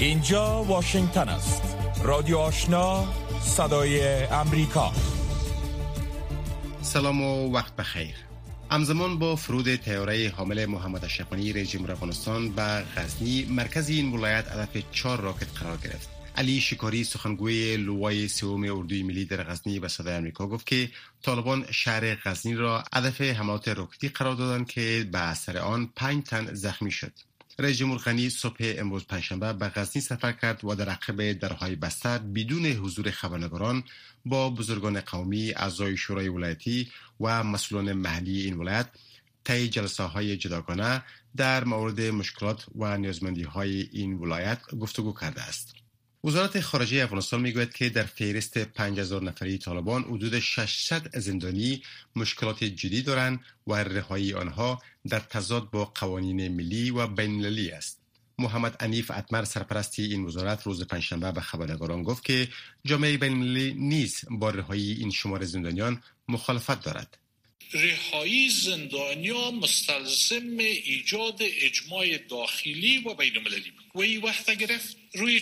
اینجا واشنگتن است. رادیو آشنا، صدای امریکا. سلام و وقت بخیر. همزمان با فرود طیاره حامل محمد اشرف غنی رئیس جمهور افغانستان به غزنی، مرکز این ولایت هدف 4 راکت قرار گرفت. علی شکاری سخنگوی لوای سوم اردوی ملی در غزنی به صدای آمریکا گفت که طالبان شهر غزنی را هدف حملات راکتی قرار دادند که به اثر آن 5 تن زخمی شد. رئیس جمهور غنی صبح امروز پنجشنبه به غزنی سفر کرد و در عقب درهای بسته بدون حضور خبرنگاران با بزرگان قومی، اعضای شورای ولایتی و مسئولان محلی این ولایت طی جلسه‌های جداگانه در مورد مشکلات و نیازمندی‌های این ولایت گفتگو کرده است. وزارت خارجه افغانستان میگوید که در فهرست 5000 نفری طالبان حدود 600 زندانی مشکلات جدی دارند و رهایی آنها در تضاد با قوانین ملی و بین‌المللی است. محمد عنیف اتمر سرپرست این وزارت روز پنجشنبه به خبرنگاران گفت که جامعه بین‌المللی نیز با رهایی این شمار زندانیان مخالفت دارد. رهایی زندانیان مستلزم ایجاد اجماع داخلی و بین‌المللی و این وقت گرفت. روی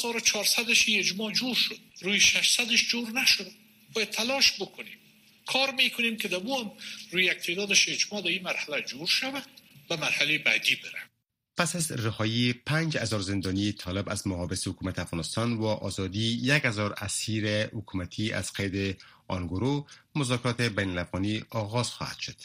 4400 اجماع جور شد، روی 600 جور نشد. باید تلاش بکنیم، کار میکنیم که هم روی یک تعدادش اجماع در این مرحله جور شود و مرحله بعدی بره. پس از رهایی 5000 زندانی طالب از محابس حکومت افغانستان و آزادی 1000 اسیر حکومتی از قید آن گروه، مذاکرات بین الافغانی آغاز خواهد شد.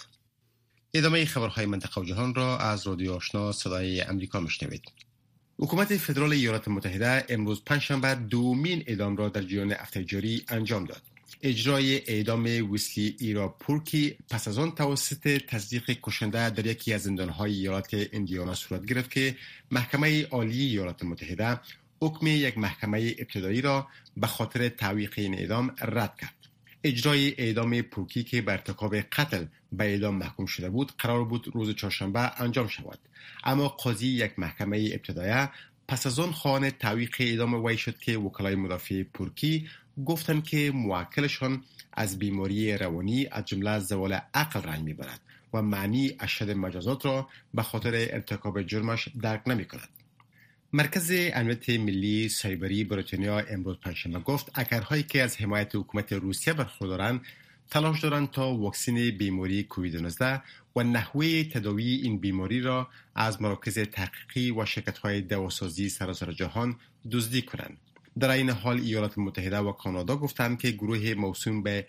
ادامه خبرهای منطقه و جهان را از رادیو آشنا صدای امریکا میشنوید. حکومت فدرال ایالات متحده امروز پنجشنبه دومین اعدام را در جریان هفته جاری انجام داد. اجرای اعدام ویسلی ایرا پورکی پس از آن توسط تصدیق کشنده در یکی از زندانهای ایالت ایندیانا صورت گرفت که محکمه عالی ایالات متحده حکم یک محکمه ابتدایی را به خاطر تعویق این اعدام رد کرد. اجرای اعدام پورکی که بر ارتکاب قتل به اعدام محکوم شده بود قرار بود روز چهارشنبه انجام شود، اما قاضی یک محکمه ابتدایی پس از آن خواهان تعویق اعدام وی شد که وکلای مدافع پورکی گفتند که موکلشان از بیماری روانی از جمله زوال عقل رنج میبرد و معنی اشد مجازات را به خاطر ارتکاب جرمش درک نمی‌کند. مرکز امنیت ملی سایبری بریتانیا امروز پنجشنبه گفت هکرهایی که از حمایت حکومت روسیه برخوردارند تلاش دارند تا واکسن بیماری کووید 19 و نحوه تداوی این بیماری را از مراکز تحقیقی و شرکت‌های دواسازی سراسر جهان دزدی کنند. در این حال ایالات متحده و کانادا گفتند که گروه موسوم به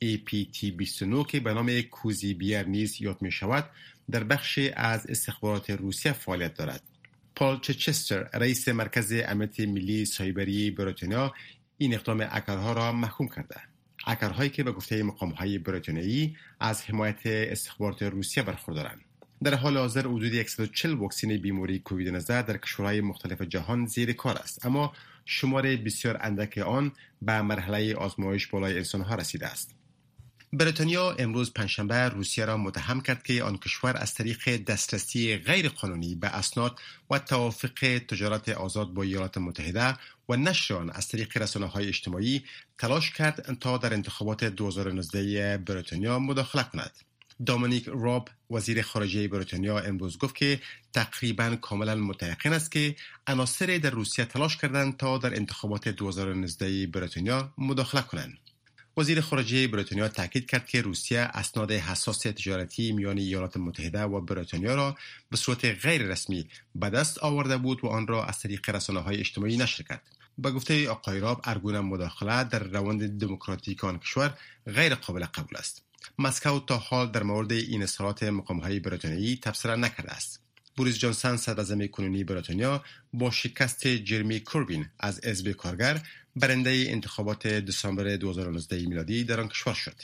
APT29 که به نام کوزی بیر نیز یاد می شود در بخش از استخبارات روسیه فعالیت دارد. پال چچستر رئیس مرکز امنیت ملی سایبری بریتانیا این اقدام هکرها را محکوم کرده. هکرهایی که به گفته مقام‌های بریتانیایی از حمایت استخبارات روسیه برخوردارند. در حال حاضر حدود 140 واکسن بیماری کووید 19 در کشورهای مختلف جهان زیر کار است، اما شمار بسیار اندک آن به مرحله آزمایش بالای انسان‌ها رسیده است. بریتانیا امروز پنجشنبه روسیه را متهم کرد که آن کشور از طریق دسترسی غیر قانونی به اسناد و توافق تجارت آزاد با ایالات متحده و نشر آن از طریق رسانه‌های اجتماعی تلاش کرد تا در انتخابات 2019 بریتانیا مداخله کند. دامینیک راب وزیر خارجه بریتانیا امروز گفت که تقریباً کاملا متيقن است که عناصر در روسیه تلاش کردند تا در انتخابات 2019 بریتانیا مداخله کنند. وزیر خارجه بریتانیا تاکید کرد که روسیه اسناد حساس تجارتی میان ایالات متحده و بریتانیا را به صورت غیر رسمی به دست آورده بود و آن را از طریق رسانه‌های اجتماعی نشر کرد. به گفته آقای راب هر گونه مداخله در روند دموکراتیک آن کشور غیر قابل قبول است. مسکو تا حال در مورد این اظهارات مقام‌های بریتانیایی تبصره نکرده است. بوریس جانسون صدراعظم کنونی بریتانیا با شکست جرمی کوربین از حزب کارگر برنده انتخابات دسامبر 2019 میلادی در آن کشور شد.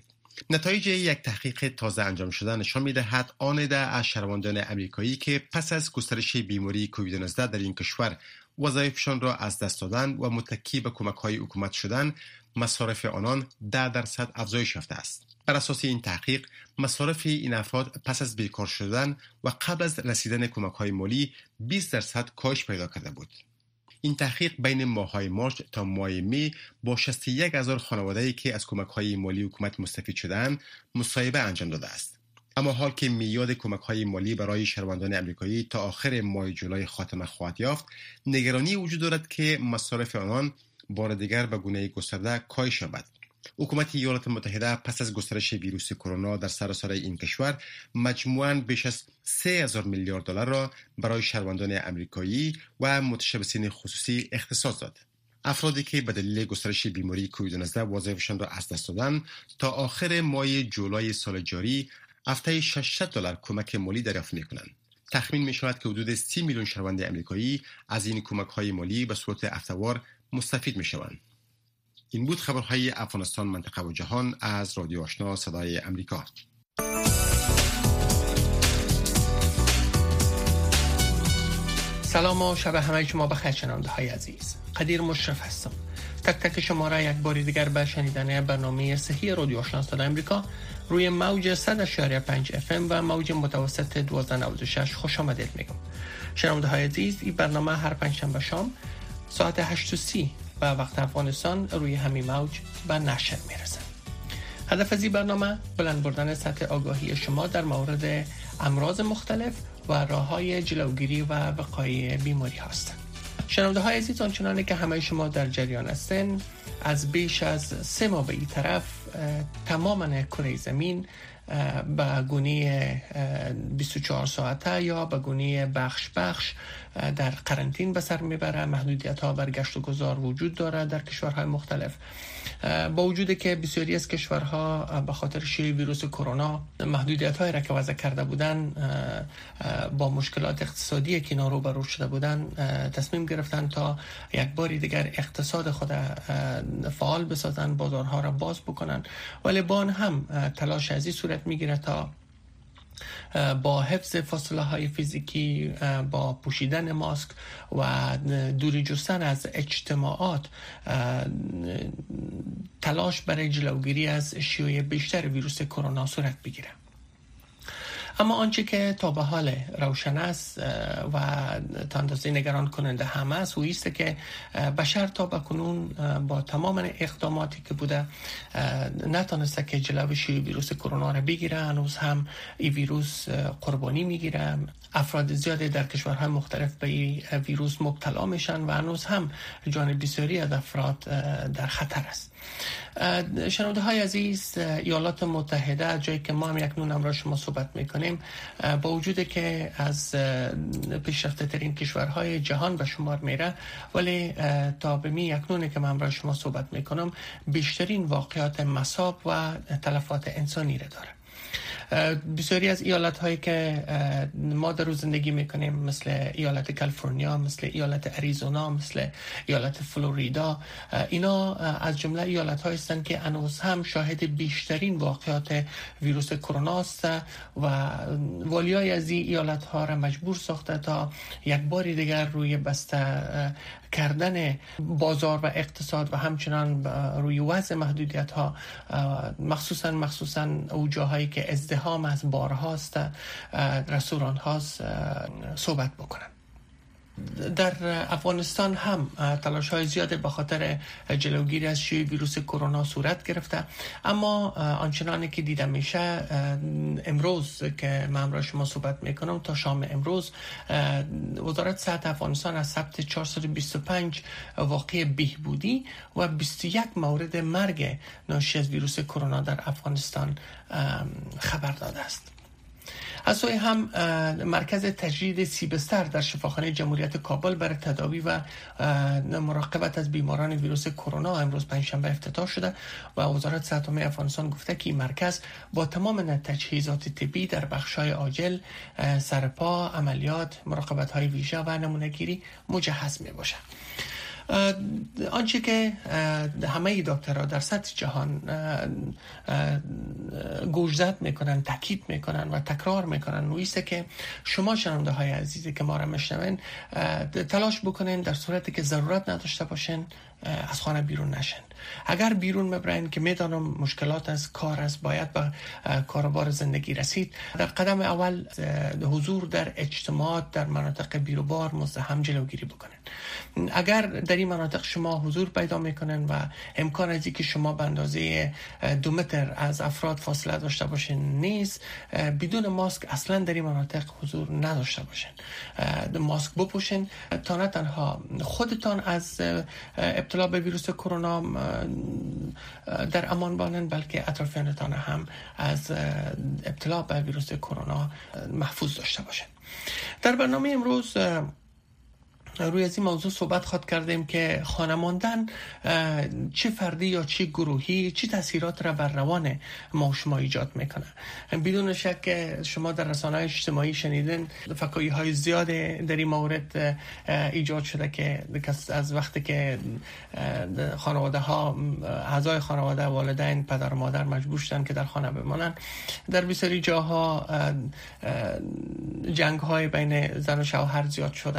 نتایج یک تحقیق تازه انجام شده نشان می‌دهد آن عده از شهروندان آمریکایی که پس از گسترش بیماری کووید 19 در این کشور وظایفشان را از دست دادن و متکی به کمک‌های حکومت شدن، مصارف آنان 10% افزایش یافته است. بر اساس این تحقیق، مصارف این افراد پس از بیکار شدن و قبل از رسیدن کمک‌های مالی 20% کاهش پیدا کرده بود. این تحقیق بین ماه‌های مارس تا ماه می با 61,000 خانواده‌ای که از کمک‌های مالی حکومت مستفید شدند، مصاحبه انجام داده است. اما حال که میعاد کمک‌های مالی برای شهروندان امریکایی تا آخر ماه جولای خاتمه خواهد یافت، نگرانی وجود دارد که مصارف آنان بار دیگر به گونه گسترده کاهش یابد. حکومت ایالات متحده پس از گسترش ویروس کرونا در سراسر این کشور مجموعاً بیش از 3000 میلیارد دلار را برای شهروندان امریکایی و متشبثین خصوصی اختصاص داد. افرادی که به دلیل گسترش بیماری کووید 19 وظایفشان را از دست دادند تا آخر ماه جولای سال جاری هفته‌ای 600 دلار کمک مالی دریافت می‌کنند. تخمین می‌شود که حدود 30 میلیون شهروند امریکایی از این کمک‌های مالی به صورت هفته‌وار مستفید می‌شوند. این بود خبرهای افغانستان، منطقه و جهان از رادیو آشنا صدای امریکا. سلام و شب همه شما بخیر شنونده‌های عزیز. قدیر مشرف هستم. تک تک شما را یک بار دیگر به شنیدن برنامه صحی رادیو آشنا صدای امریکا روی موج 100.5 FM و موج متوسط 1296 خوش آمدید میگم. شنونده‌های عزیز، این برنامه هر پنجشنبه شام ساعت 8:30 به وقت افغانستان روی همین موج به نشر میرسه. هدف از این برنامه بلند بردن سطح آگاهی شما در مورد امراض مختلف و راه‌های جلوگیری و وقایع بیماری هستند. شنونده‌های عزیز، آنچنانی که همه شما در جریان هستین، از بیش از 3 ماه به این طرف تماما کره زمین به گونه 24 ساعته یا به گونه بخش در قرنطین به سر میبره. محدودیت‌ها بر گشت و گذار وجود داره در کشورهای مختلف، با وجودی که بسیاری از کشورها به خاطر شیوع ویروس کرونا محدودیت‌هایی را که وضع کرده بودن با مشکلات اقتصادی که اینا روبرو شده بودن تصمیم گرفتن تا یک باری دیگر اقتصاد خود فعال بسازن، بازارها را باز بکنن، ولی با آن هم تلاش از این صورت میگیره تا با حفظ فاصله های فیزیکی، با پوشیدن ماسک و دوری جستن از اجتماعات تلاش برای جلوگیری از شیوع بیشتر ویروس کرونا صورت بگیره. اما آنچه که تا به حال روشن است و تا اندازه نگران کننده هم است و ایست که بشر تا بکنون با تمام اقداماتی که بوده نتونسته که جلوی شیوع ویروس کرونا را بگیره. هنوز هم این ویروس قربانی میگیره، افراد زیادی در کشورهای مختلف به این ویروس مبتلا میشن و هنوز هم جان بسیاری از افراد در خطر است. شنونده های عزیز، ایالات متحده، جایی که ما هم اکنون امروز شما صحبت میکنیم، با وجود که از پیشرفته ترین کشورهای جهان به شمار میره، ولی تا به می اکنون که من امروز شما صحبت میکنم بیشترین واقعات مصاب و تلفات انسانی را داره. بسیاری از ایالت هایی که ما در روز زندگی میکنیم، مثل ایالت کالیفرنیا، مثل ایالت اریزونا، مثل ایالت فلوریدا، اینا از جمله ایالت هایی هستند که هنوز هم شاهد بیشترین واقعات ویروس کرونا است و والیای از این ایالت ها را مجبور ساخته تا یک بار دیگر روی بسته کردن بازار و اقتصاد و همچنان روی وضع محدودیت ها، مخصوصا او جاهایی که ازدحام از بارهاست، رستوران هاست، صحبت بکنن. در افغانستان هم تلاش های زیاده به خاطر جلوگیری از شیوع ویروس کرونا صورت گرفته، اما آنچنانی که دیده میشه امروز که من امروز شما صحبت میکنم تا شام امروز وزارت صحت افغانستان از ثبت 425 واقعه بهبودی و 21 مورد مرگ ناشی از ویروس کرونا در افغانستان خبر داده است. از سوی هم مرکز تجدید سیبستر در شفاخانه جمهوریت کابل برای تداوی و مراقبت از بیماران ویروس کرونا امروز پنجشنبه افتتاح شده و وزارت صحت عامه افغانستان گفته که این مرکز با تمام تجهیزات طبی در بخش‌های عاجل، سرپا، عملیات، مراقبت‌های ویژه و نمونه‌گیری مجهز می‌باشد. آنچه که همه دکترها در سطح جهان گوشزد میکنن، تاکید میکنن و تکرار میکنن و ایسته که شما شنونده های عزیزی که ما را میشنوین تلاش بکنین در صورتی که ضرورت نداشته باشین از خانه بیرون نشین. اگر بیرون ببرین که میدانم مشکلات از کار است، باید به کاروبار زندگی رسید، در قدم اول حضور در اجتماعات در مناطق بیروبار مزدحم جلوگیری بکنین. اگر در این مناطق شما حضور پیدا میکنن و امکان از اینکه شما به اندازه 2 متر از افراد فاصله داشته باشین نیست. بدون ماسک اصلا در این مناطق حضور نداشته باشین. ماسک بپوشین تا نه تنها خودتان از ابتلا به ویروس کرونا در امان باشین، بلکه اطرافیانتان هم از ابتلا به ویروس کرونا محفوظ داشته باشین. در برنامه امروز روی از این موضوع صحبت خواهد کردیم که خانه ماندن چه فردی یا چه گروهی چه تاثیرات را بر روان ما و شما ایجاد میکنه. بدون شک شما در رسانه‌های اجتماعی شنیدن فکایی های زیاد در این مورد ایجاد شده که از وقتی که خانواده ها، اعضای خانواده، والدین، پدر و مادر مجبور شدن که در خانه بمانند، در بسیاری جاها جنگ های بین زن و شوهر زیاد شده،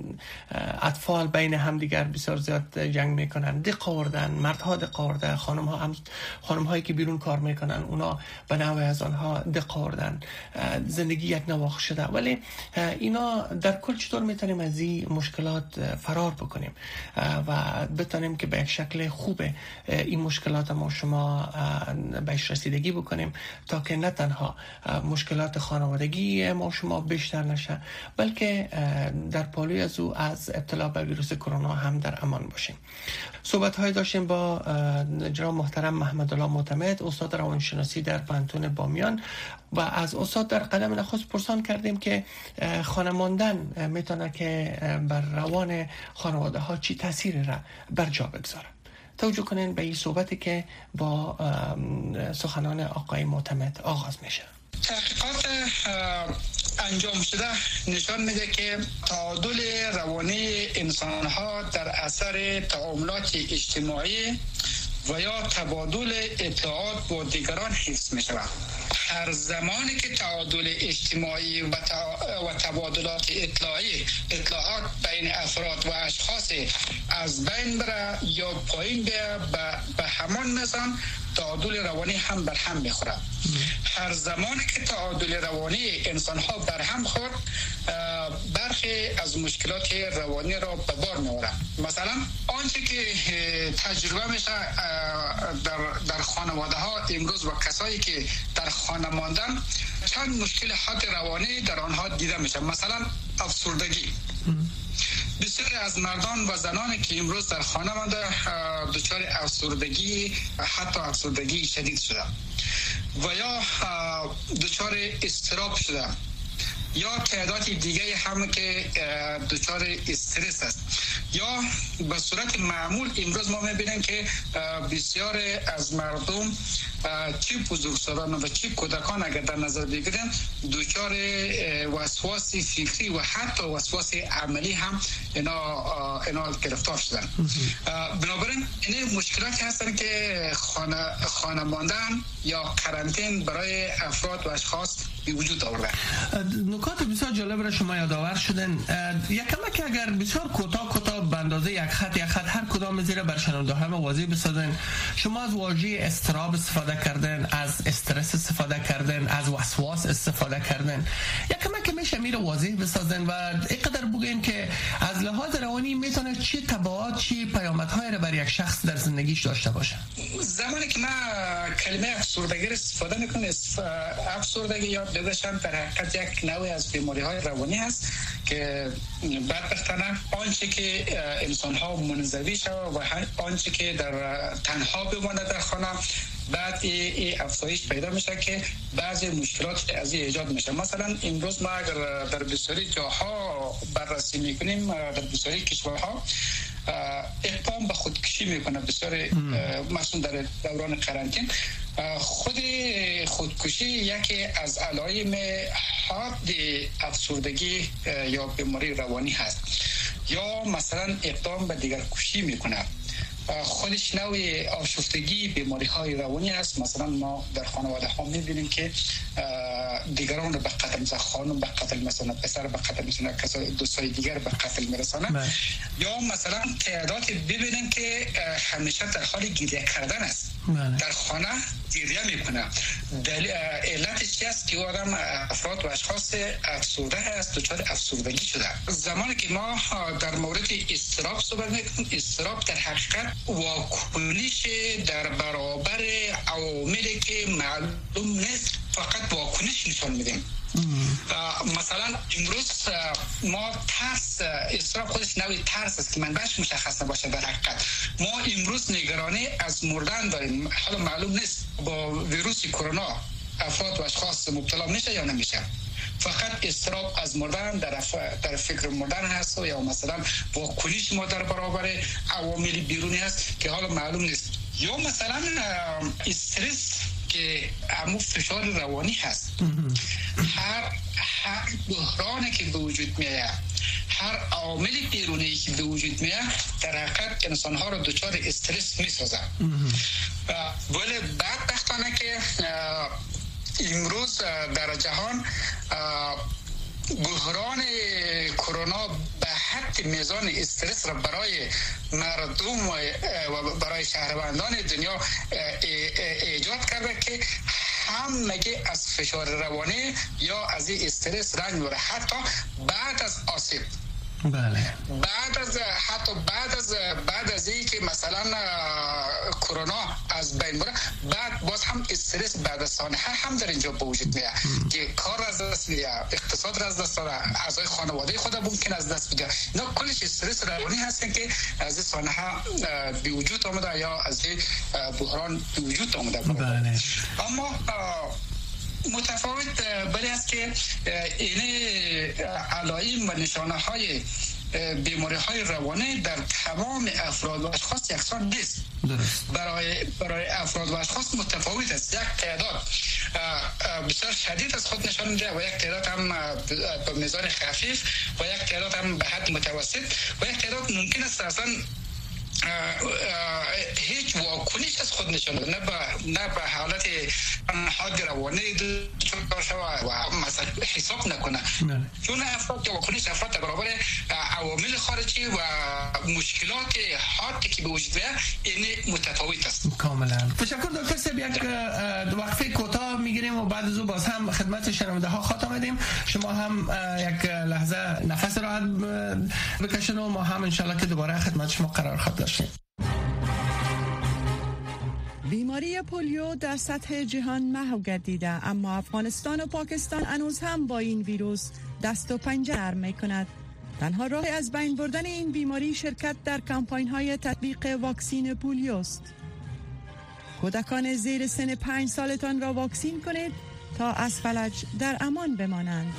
اطفال بین هم دیگر بسیار زیاد جنگ میکنن، دق آوردن، مردها دق آورده، خانم هایی که بیرون کار میکنن اونا به نوع از آنها دق آوردن، زندگی یک نواخت شده. ولی اینا در کل چطور میتونیم از این مشکلات فرار بکنیم و بتونیم که به یک شکل خوب این مشکلات ما شما بهش رسیدگی بکنیم تا که نه تنها مشکلات خانوادگی ما شما بیشتر نشه، بلکه در پالوی از او از ابتلا به ویروس کرونا هم در امان باشیم. صحبت های داشتیم با جناب محترم محمدالله معتمد، استاد روانشناسی در پانتون بامیان، و از استاد در قدم نخست پرسان کردیم که خانه ماندن میتونه که بر روان خانواده ها چی تأثیری را بر جا بگذاره. توجه کنین به این صحبتی که با سخنان آقای معتمد آغاز میشه. تحقیقات انجام شده نشان میده که تعادل روانی انسان ها در اثر تعاملات اجتماعی و یا تبادل اطلاعات با دیگران حفظ می شود. هر زمانی که تعادل اجتماعی و تبادلات اطلاعات بین افراد و اشخاص از بین بره یا پایین به همان میزان تعادل روانی هم بر هم میخوره. هر زمانی که تعادل روانی انسان ها بر هم خورد، برخی از مشکلات روانی را به بار می‌آورد. مثلا آنچه که تجربه میشه در خانواده ها امروز و کسایی که در خانه ماندن، چند مشکل حد روانی در آنها دیده میشه. مثلا افسردگی. بسیاری از مردان و زنانی که امروز در خانه مانده دچار افسردگی، حتی افسردگی شدید شده و یا دچار اضطراب شده، یا تعداد دیگه هم که دچار استرس است. یا به صورت معمول امروز ما میبینیم که بسیار از مردم، چه بزرگسالان و چه کودکان اگر در نظر بگیریم، دچار وسواس فکری و حتی وسواس عملی هم اینا گرفتار شدن. بنابراین این مشکلاتی هستند که خانه ماندن یا کرانتین برای افراد و اشخاص به وجود آورده. نکات بسیار جالب را شما یادآور شدن. یکم اگر بسیار کوتاه به اندازه یک خط هر کدام زیر بر شنونده ها واضح بسازن. شما از واژه اضطراب استفاده کردن، از استرس استفاده کردن، از وسواس استفاده کردن. یکم میشه میره واضح بسازن و اینقدر بگین که از لحاظ روانی میتونه چه تبعات، چه پیامدهای را بر یک شخص در زندگیش داشته باشه. زمانی که من کلمه افسردگی استفاده میکنم، افسردگی یا بدشم در حقیقت یک نوعی از بیماری‌های روانی هست که بدبختانه آنچه که انسان ها منزوی شود و آنچه که در تنها بماند در خانه، بعد این افزایش پیدا میشه که بعضی مشکلات از این ایجاد میشه. مثلا امروز ما اگر در بسیاری جاها بررسی میکنیم، در بسیاری کشورها اقدام به خودکشی میکنه بسیاری، مثلا در دوران قرنطینه. خود خودکشی یکی از علائم حاد افسردگی یا بیماری روانی هست. یا مثلا اقدام به دیگر کشی میکنه، خودش نوع آشفتگی بیماری های روانی است. مثلا ما در خانواده ها میبینیم که دیگران رو به قتل، مثلا خانم به قتل، مثلا پسر به قتل، مثلا کسای دوستای دیگر به قتل میرسانه. یا مثلا تعداد ببینیم که همیشه در حال گریه کردن است. در خانه گریه میکنه. علتش چی است که آدم افراد و اشخاص افسرده هست، دچار افسردگی شده. زمانی که ما در مورد اضطراب صحبت میکنیم، اضطراب در حقیقت واکنش در برابر عواملی که معلوم نیست، فقط واکنش نشان میدیم. مثلا امروز ما ترس، اضطراب خودش نوعی ترس است که منبعش مشخص نباشه. در حقیقت ما امروز نگرانی از مردن داریم. حالا معلوم نیست با ویروس کرونا افراد و اشخاص مبتلا میشه یا نمیشه. فقط اضطراب از مردن در فکر مردن هست یا مثلا واکنش ما در برابر عوامل بیرونی هست که حالا معلوم نیست. یا مثلا استرس که همون فشار روانی هست. هر بحرانی که به وجود میاد، هر عامل بیرونی که به وجود میاد، در حقیقت انسان‌ها رو دچار استرس میسازه. ولی بدبختانه که امروز در جهان بحران کرونا به حد میزان استرس را برای مردم و برای شهروندان دنیا ایجاد کرده که همگی از فشار روانی یا از این استرس رنج میبره. حتی بعد از آسیب، بله، بعد از این که مثلا کرونا از بین بره، بعد باز هم استرس بعد از سانحه هم در اینجا به وجود میاد که کار از دست میاد، اقتصاد را از دست داره، اعضای خانواده خود ممکن از دست بده. اینا کلش استرس روانی هستن که از این سانحه به وجود آمده یا از این بحران به وجود آمده. بله. اما متفاوت بلی است که این علائم و نشانه های بیماری های روانی در تمام افراد و اشخاص یکسان نیست. برای افراد و اشخاص متفاوت است. یک تعداد بسیار شدید از خود نشان میده و یک تعداد هم به میزان خفیف و یک تعداد هم به حد متوسط و یک تعداد ممکن است اصلا هیچ واکنش از خود نشان بده، نه به حالت حاد روانی دچار شود و مثلا حساب نکنه. چون افراد که واکنش افراد در برابر عوامل خارجی و مشکلات حادی که به وجود میاد این متفاوت است. کاملا تشکر دکتر صاحب. یک وقفه کوتاه میگیریم و بعد از اون باز هم خدمت شنونده ها خاتمه میدیم. شما هم یک لحظه نفس راحت بکشین و ما هم انشالله که دوباره خدمت شما قرار خواهد داشتیم. بیماری پولیو در سطح جهان محو گردیده، اما افغانستان و پاکستان هنوز هم با این ویروس دست و پنجه نرم می‌کند. تنها راه از بین بردن این بیماری شرکت در کمپاین‌های تطبیق واکسین پولیو است. کودکان زیر سن 5 سالتان را واکسین کنید تا از فلج در امان بمانند.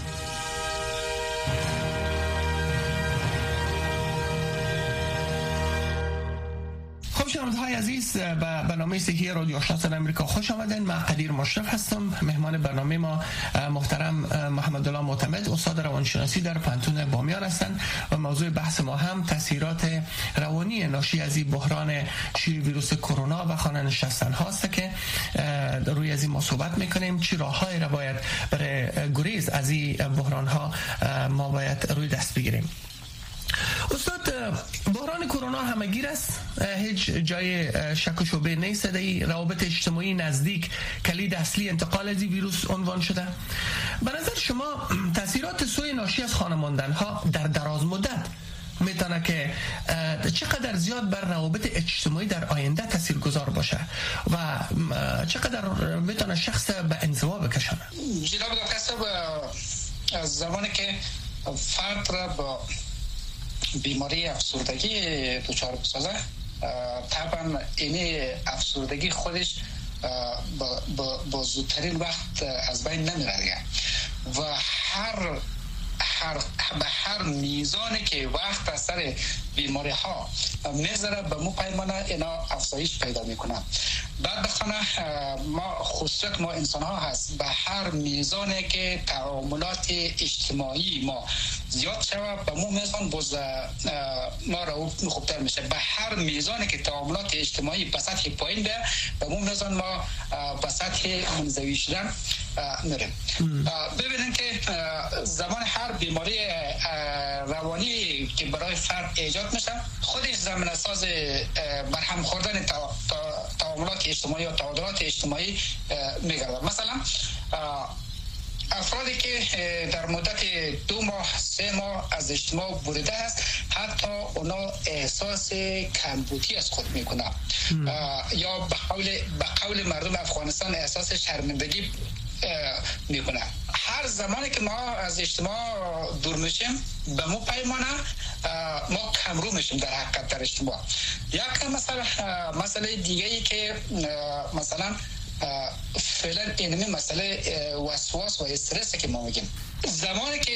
شنونده‌های عزیز، به برنامه صحی رادیو آشنا صدای آمریکا خوش آمدین. من قدیر مشرف هستم. مهمان برنامه ما محترم محمد الله معتمد، استاد روانشناسی در پانتون بامیان هستند و موضوع بحث ما هم تاثیرات روانی ناشی از این بحران شیوع ویروس کرونا و خانه نشستن هاست که روی از این ما صحبت میکنیم. چه راههایی را باید برای گریز از این بحران ها ما باید روی دست بگیریم؟ استاد، بحران کرونا همگیر است، هیچ جای شک و شبهه نیست. در روابط اجتماعی نزدیک کلید اصلی انتقال از ویروس عنوان شده. به نظر شما تاثیرات سوء ناشی از خانه ماندن ها در دراز مدت میتونه که چقدر زیاد بر روابط اجتماعی در آینده تاثیرگذار باشه و چقدر میتونه شخص به انزوا بکشونه؟ جناب دکتر صاحب، از زمانی که فرد را با بیماری افسردگی دچار بسازه، طبعا این افسردگی خودش با زودترین وقت از بین نمیره و به هر میزانی که وقت از سر بیماری ها میذاره به مو پیمانه اینا افزایش پیدا میکنه. بعد بخانه خصوصیت ما انسان ها هست، به هر میزانی که تعاملات اجتماعی ما زیاد شود به مو میزان باز ما را خوبتر میشه. به هر میزانی که تعاملات اجتماعی به سطح پایین بیه به مو میزان ما به سطح منزوی شدن میریم. ببینید که زمان هر بیماری روانی که برای فرد ایجاد میشه خودش زمینه ساز برهم خوردن تعاملات اجتماعی و تعادلات اجتماعی میگردد. مثلا افرادی که در مدت 2 ماه 3 ماه از اجتماع بریده است حتی اونا احساس کمبودی از خود میکنه یا به قول مردم افغانستان احساس شرمندگی میکنه. هر زمانی که ما از اجتماع دور میشیم به مو پیمانه ما کمرو میشیم در حقیقت در اجتماع. یک مسئله دیگه ای که مثلا فعلا اینمی مسئله وسواس و استرس که ما میگیم، زمانی که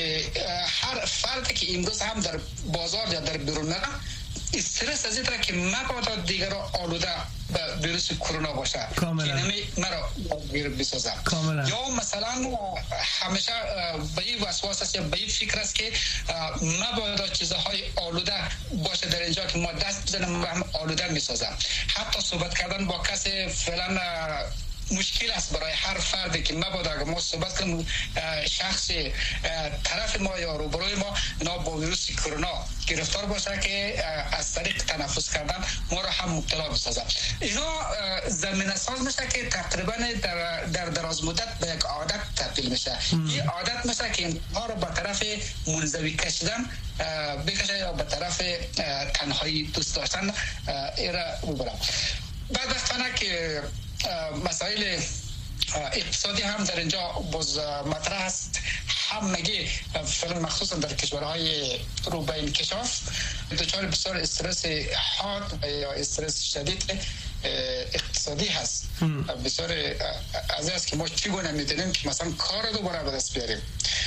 هر فردی که امروز هم در بازار یا در بیرون میره استرس از این طرح که مبادا دیگر را آلوده به ویروس کرونا باشه که اینمی مرا بسازم یا مثلا همیشه به این وسواس است یا به این فکر است که مبادا چیزهای آلوده باشه در اینجا که ما دست بزنم و هم آلوده میسازم. حتی صحبت کردن با کسی فعلا مشکل است برای هر فردی که مبادا اگر ما صحبت کنیم شخص طرف ما یا روبروی ما اینا با ویروس کرونا گرفتار باشه که از طریق تنفس کردن ما را هم مبتلا بسازه. اینا زمینه ساز میشه که تقریبا در دراز مدت به یک عادت تبدیل میشه. این عادت میشه که اینها رو به طرف منزوی کشیدن بکشه یا به طرف تنهایی دوست داشتن ایرا ببرم. بعد که مسائل اقتصادی هم در اینجا باز مطرح است. همگی فعلا مخصوصا در کشورهای رو به انکشاف دچار بسیار استرس حاد یا استرس شدید اقتصادی هست. بسیار از است که ما چگونه می‌دونیم که مثلا کار رو دوباره به دست بیاریم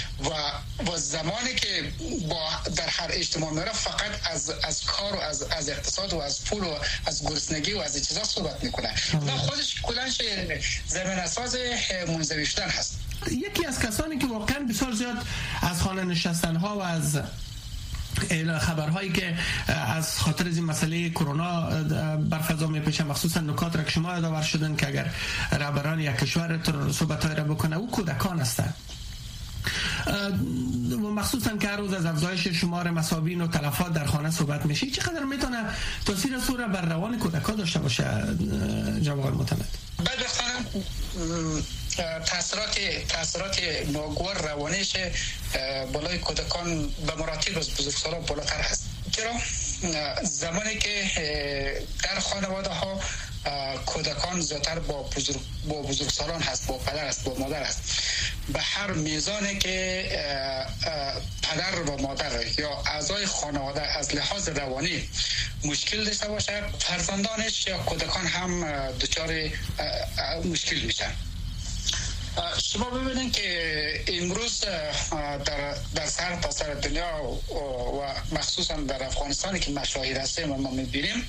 و زمانی که در هر اجتماع میره فقط از کار و از اقتصاد و از پول و از گرسنگی و از چیزا صحبت میکنه. نه خودش کلنش زمین اساس منزوی شدن هست. یکی از کسانی که واقعا بسیار زیاد از خانه نشستن ها و از خبرهایی که از خاطر این مسئله کرونا بر فضا میپیچه مخصوصا نکات را که شما یادآور شدن که اگر رهبران یک کشور صحبت‌های را بکنه او کودکان هستند و مخصوصا که هر روز از افزایش شمار مصابین و تلفات در خانه صحبت میشه. چقدر میتونه تاثیر سوره بر روان کودکان داشته باشه جناب آقای معتمد؟ تاثیرات ناگوار روانیش بالای کودکان به مراتب از بزرگسالان بالاتر هست. چرا؟ زمانی که در خانواده ها کودکان زیادتر با بزرگسالان هست، با پدر است، با مادر است، به هر میزانی که پدر و مادر یا اعضای خانواده از لحاظ روانی مشکل داشته باشه فرزندانش یا کودکان هم دچار مشکل میشن. شما ببینید که امروز در سر تا سر دنیا و مخصوصا در افغانستانی که مشاهیر هستیم و ما میبینیم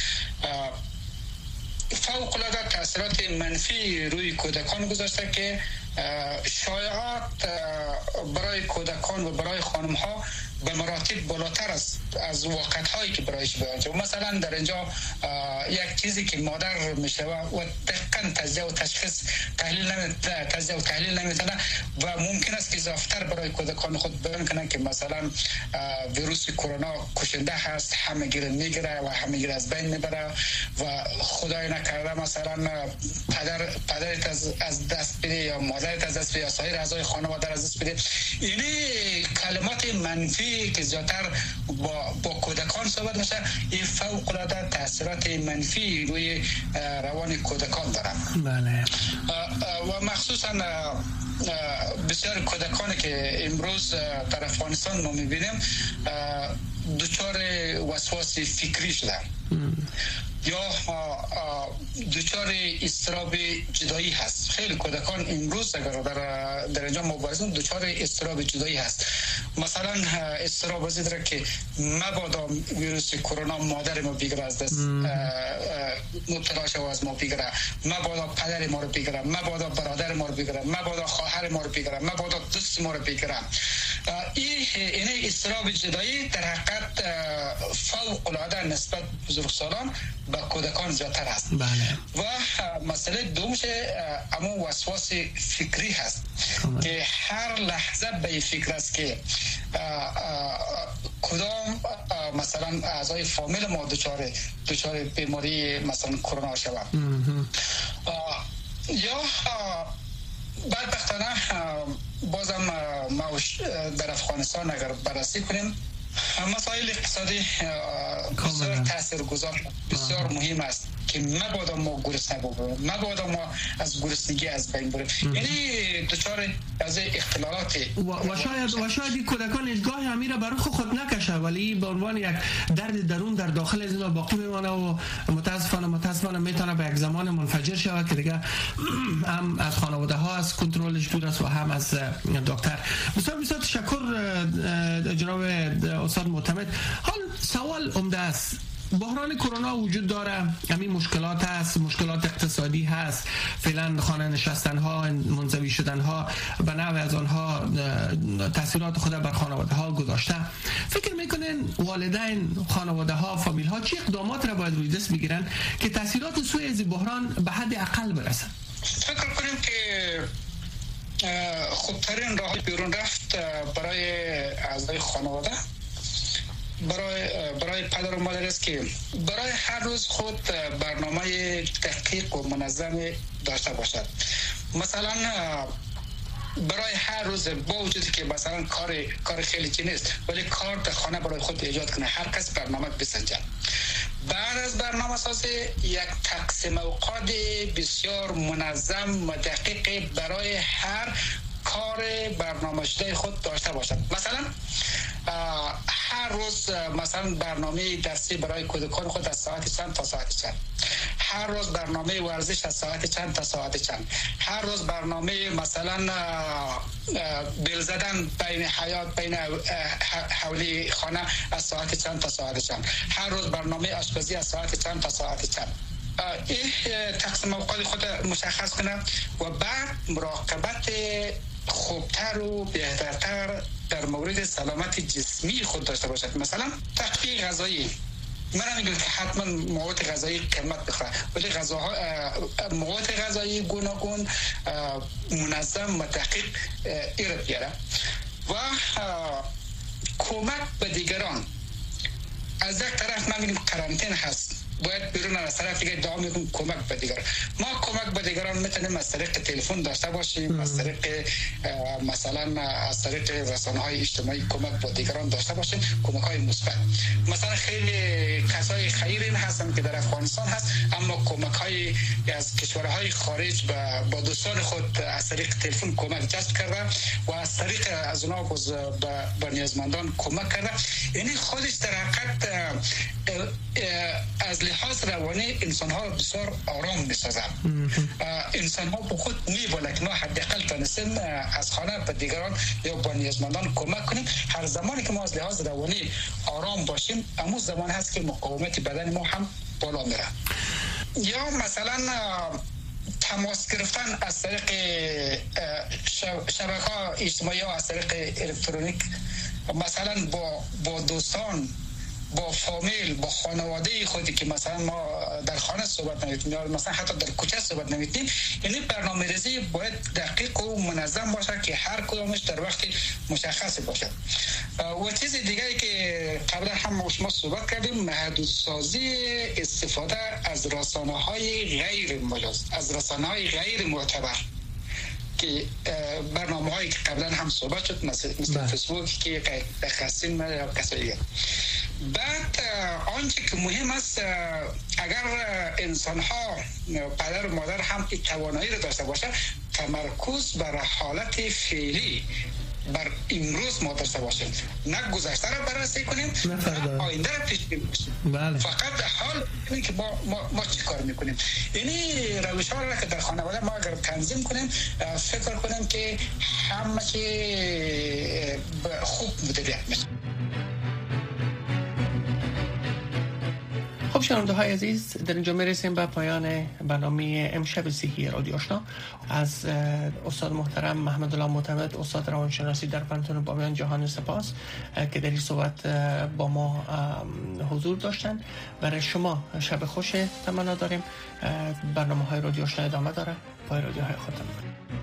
فوق العاده تاثیرات منفی روی کودکان گذاشته که شایعات برای کودکان و برای خانم ها به مراتب بالاتر است از واقعیت هایی که برایش بیانجه. مثلا در اینجا یک چیزی که مادر میشه و دقیقاً تجزیه و تشخیص تحلیل نمیتونه و ممکن است که اضافتر برای کودکان خود بیان کنن که مثلا ویروس کرونا کشنده هست، همگی رو میگیره و همگی رو از بین میبره و خدای نکرده مثلا پدرت از دست بده یا مادرت از دست بده یا سایر اعضای خانواده از دست بده. این کلمات منفی که زیادتر با کودکان صحبت میشه، این فوق العاده تاثیرات منفی روی روان کودکان دارن. بله. و مخصوصا بسیار کودکانی که امروز در افغانستان ما میبینیم دچار وسواس فکری شدن یا دچار اضطراب جدایی هست. خیلی کودکان امروز اگر در اینجا مبارزون دچار اضطراب جدایی هست. مثلا اضطراب از داره که مبادا ویروس کرونا مادر ما بگیره از دست مبتلا شه و از ما بگیره، مبادا پدر ما رو بگیره، مبادا برادر ما رو بگیره، مبادا خواهر ما رو بگیره، مبادا دوست ما رو بگیره. این اضطراب جدایی در حقیقت فوق العاده نسبت بزرگسالان به کودکان زیادتر است. بله. و مسئله دومش اما وسواس فکری هست که هر لحظه به فکر است که کدام مثلا اعضای فامیل ما دچار بیماری مثلا کرونا شود یا بدبختانه بازم ما در افغانستان اگر بررسی کنیم مسائل اقتصادی بسیار تاثیرگذار بسیار مهم است که مبادا ما گرسنه ببریم، مبادا ما از گرسنگی از بین بریم. یعنی دچار از اختلالات و شاید این کودکان هیچگاه همیره برای خود نکشه، ولی به عنوان یک درد درون در داخل از اینا باقی میمانه و متاسفانه میتونه به یک زمان منفجر شود که دیگه هم از خانواده ها از کنترلش دور است و هم از دکتر. بسیار تشکر جناب استاد معتمد. حال سوال عمده است، بحران کرونا وجود داره، همین مشکلات هست، مشکلات اقتصادی هست، فعلا خانه نشستن ها، منزوی شدن ها به نوع از آنها تاثیرات خود بر خانواده ها گذاشته. فکر میکنین والدین، خانواده ها، فامیل ها چه اقدامات را باید روی دست بگیرن که تاثیرات سوء از بحران به حد اقل برسن؟ فکر کنیم که خوبترین راه بیرون رفت برای اعضای خانواده برای پدر و مادر است که برای هر روز خود برنامه دقیق و منظم داشته باشد. مثلا برای هر روز با وجودی که مثلا کار خیلی چی نیست ولی کار در خانه برای خود ایجاد کنه، هر کس برنامه بسنجد. بعد از برنامه سازی یک تقسیم اوقات بسیار منظم و دقیق برای هر کار برنامه شده خود داشته باشد. مثلا هر روز مثلا برنامه درسی برای کودکان خود از ساعت چند تا ساعت چند، هر روز برنامه ورزش از ساعت چند تا ساعت چند، هر روز برنامه مثلا بل زدن بین حیات بین حولی خانه از ساعت چند تا ساعت چند، هر روز برنامه آشپزی از ساعت چند تا ساعت چند. این تقسیم اوقات خود مشخص کنه و بعد مراقبت خوبتر و بهترتر در مورد سلامت جسمی خود داشته باشد. مثلا تغذیه غذایی، من نمیگم که حتما مواد غذایی قیمت بخوره، ولی مواد غذایی گوناگون منظم و دقیق ایراد بیاره و کمک به دیگران. از یک طرف من میگم قرنطینه هست، باید بیرون از طرف دیگه ادعا میکنم کمک به دیگران. ما کمک به دیگران میتونیم از طریق تلفن داشته باشیم، از طریق مثلا از طریق رسانه‌های اجتماعی کمک به دیگران داشته باشیم، کمک‌های مثبت. مثلا خیلی کسای خیری هستن که در افغانستان هست اما کمک‌های از کشورهای خارج با دوستان خود از طریق تلفن کمک جذب کرده و از طریق از اونها به نیازمندان کمک کرده. یعنی خودش در حقیقت از لحاظ روانی انسان ها بسیار آرام می‌سازد. انسان ها به خود می‌باید که ما حداقل تونستیم از خانه به دیگران یا به نیازمندان کمک کنیم. هر زمانی که ما از لحاظ روانی آرام باشیم همون زمان هست که مقاومت بدن ما هم بالا میره. یا مثلا تماس گرفتن از طریق شبکه‌های اجتماعی یا از طریق الکترونیک، مثلا با دوستان، با فامیل، با خانواده خودی که مثلا ما در خانه صحبت نمی‌کنیم یا مثلا حتی در کوچه صحبت نمی‌کنیم. یعنی برنامه‌ریزی باید دقیق و منظم باشه که هر کدامش در وقت مشخص باشه. و چیز دیگری که قبلا هم شما صحبت کردیم، محدودسازی استفاده از رسانه‌های غیر مجاز، از رسانه‌های غیر معتبر که برنامه‌هایی که قبلا هم صحبت شد مثل فیسبوک که خاصین یا کسایی. بعد آنچه که مهم است، اگر انسان ها پدر و مادر هم این توانایی رو داشته باشه، تمرکز بر حالت فعلی بر امروز ما داشته باشیم، نه گذشته رو بررسی کنیم نه آینده رو پیش بینی کنیم. فقط حال که ما چی کار میکنیم. یعنی روش ها رو که در خانواده ما اگر تنظیم کنیم، فکر کنیم که همه چی خوب مدیریت میشه. خب شنونده های عزیز، در اینجا میرسیم به پایان برنامه امشب صحی رادیو آشنا. از استاد محترم محمد الله معتمد، استاد روانشناسی در پنتون بامیان، جهان سپاس که در این صحبت با ما حضور داشتن. برای شما شب خوش تمنا داریم. برنامه های رادیو آشنا ادامه داره. پای رادیو های خودتون.